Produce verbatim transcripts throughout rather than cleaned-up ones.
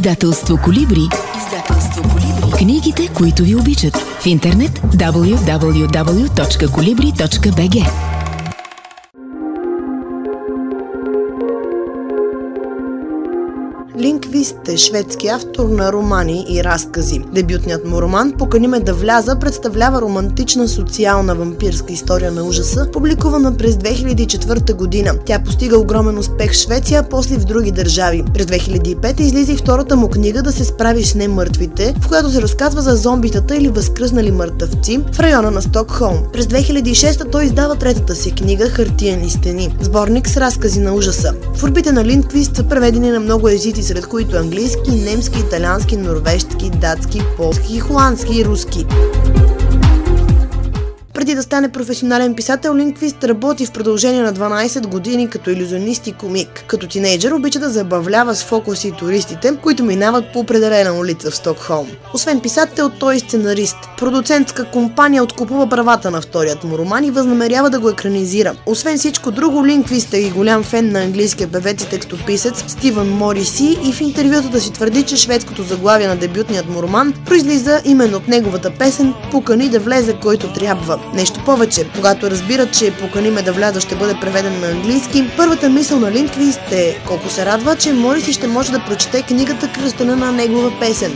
Издателство Колибри. Издателство Колибри. Книгите, които ви обичат. В интернет дабъл ю дабъл ю дабъл ю точка колибри точка би джи. Линквист е шведски автор на романи и разкази. Дебютният му роман "Покани ме да вляза" представлява романтична социална вампирска история на ужаса, публикувана през две хиляди и четвърта година. Тя постига огромен успех в Швеция, а после в други държави. През две хиляди и пета излиза и втората му книга "Да се справиш с немъртвите", в която се разказва за зомбитата или възкръснали мъртъвци в района на Стокхолм. През две хиляди и шеста той издава третата си книга "Хартиени стени", сборник с разкази на ужаса. Творбите на Линквист са преведени на много езици, сред които английски, немски, италиански, норвежки, датски, полски, холандски и руски. Преди да стане професионален писател, Линквист работи в продължение на дванадесет години като илюзионист и комик. Като тинейджър обича да забавлява с фокуси туристите, които минават по определена улица в Стокхолм. Освен писател, той е сценарист. Продуцентска компания откупува правата на вторият му роман и възнамерява да го екранизира. Освен всичко друго, Линквист е и голям фен на английския певец и текстописец Стивън Мориси и в интервютата си твърди, че шведското заглавие на дебютният му роман произлиза именно от неговата песен "Покани да влезе който трябва". Нещо повече, когато разбират, че "Покани ме да вляза" ще бъде преведен на английски, първата мисъл на Линквист е колко се радва, че Мориси ще може да прочете книгата, кръстена на негова песен.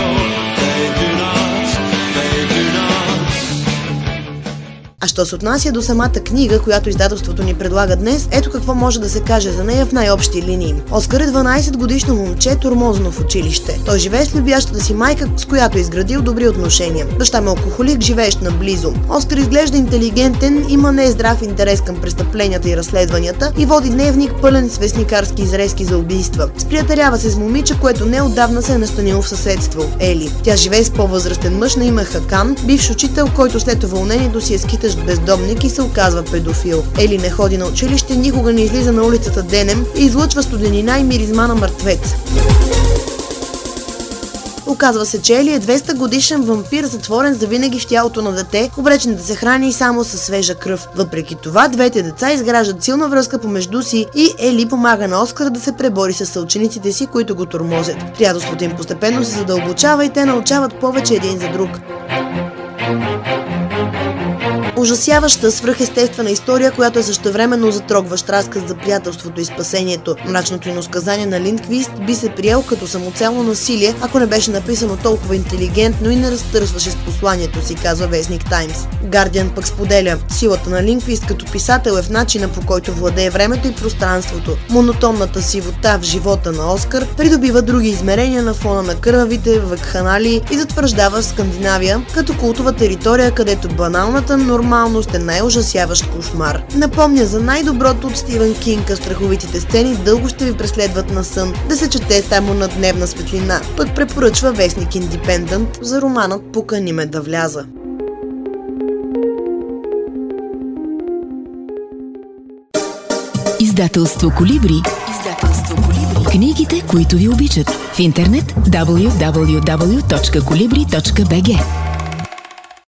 А що се отнася до самата книга, която издателството ни предлага днес, ето какво може да се каже за нея в най-общи линии. Оскар е дванадесет годишно момче, тормозно в училище. Той живее с любящата си майка, с която е изградил добри отношения. Баща му е алкохолик, живеещ наблизо. Оскар изглежда интелигентен, има нездрав интерес към престъпленията и разследванията и води дневник пълен с вестникарски изрезки за убийства. Сприятелява се с момиче, което неотдавна се е настанило в съседство – Ели. Тя живее с по-възрастен мъж на име Хакан, бивш учител, който след уволнението си е скитащ бездомник и се оказва педофил. Ели не ходи на училище, никога не излиза на улицата денем и излъчва студенина и миризма на мъртвец. Оказва се, че Ели е двеста годишен вампир, затворен завинаги в тялото на дете, обречен да се храни само със свежа кръв. Въпреки това, двете деца изграждат силна връзка помежду си и Ели помага на Оскар да се пребори с съучениците си, които го тормозят. Приятелството им постепенно се задълбочава и те научават повече един за друг. Ужасяваща, свръхестествена история, която е същевременно затрогващ разказ за приятелството и спасението. Мрачното иносказание на Линквист би се приел като самоцелно насилие, ако не беше написано толкова интелигентно и не разтърсваше с посланието си, казва вестник Таймс. Гардиан пък споделя: силата на Линквист като писател е в начина, по който владее времето и пространството. Монотонната сивота в живота на Оскар придобива други измерения на фона на кървавите вакханалии и затвърждава Скандинавия като култова територия, където баналната нормалност е най-ужасяващ кошмар. Напомня за най-доброто от Стивън Кинг, а страховитите сцени дълго ще ви преследват на сън, да се чете само на дневна светлина. Пък препоръчва вестник Индипендънт за романът "Покани ме да вляза". Издателство Колибри. Издателство Колибри. Книгите, които ви обичат. В интернет дабъл ю дабъл ю дабъл ю точка колибри точка би джи.